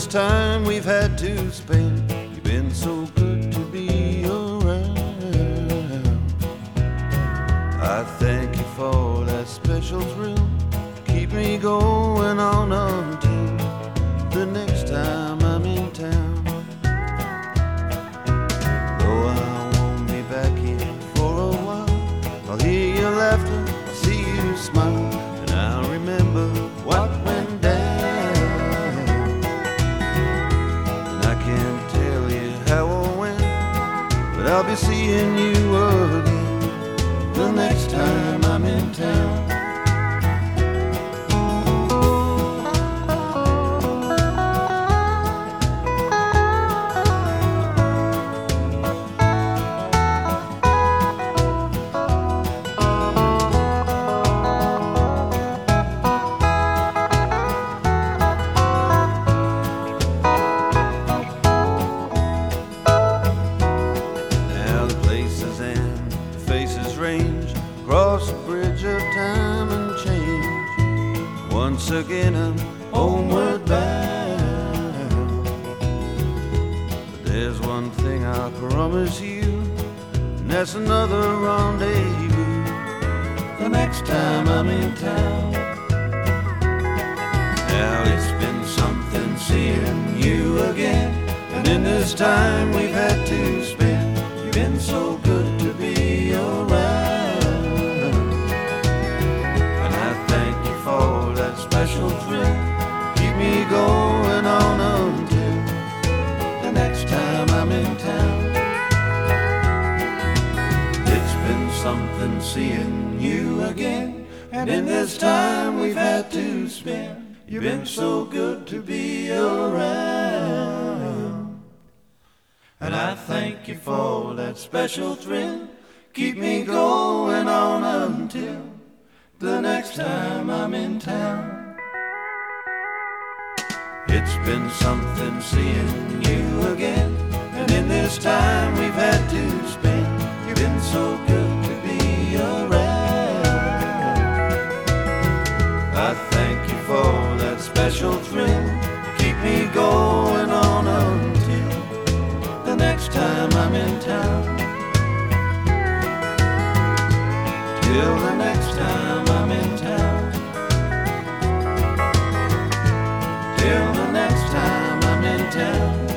time we've had to spend. You've been so good to be around. I thank you for that special thrill. Keep me going on until the next time I'm in town. Though I won't be back here for a while, I'll hear your laughter, I'll see you smile, and I'll remember what went down. And I can't tell you how or when, but I'll be seeing you again the next time I'm in town. Range across the bridge of time and change. Once again I'm homeward bound. But there's one thing I promise you, and that's another rendezvous the next time I'm in town. Now it's been something seeing you again, and in this time we've had to spend, you've been so good to be around. Special thrill, keep me going on until the next time I'm in town. It's been something seeing you again, and in this time we've had to spend, you've been so good to be around. And I thank you for that special thrill, keep me going on until the next time I'm in town. It's been something seeing you again, and in this time we've had to spend, you've been so good to be around. I thank you for that special thrill, keep me going on until the next time I'm in town. Till the next time I'm in town. Till the next time I'm in town.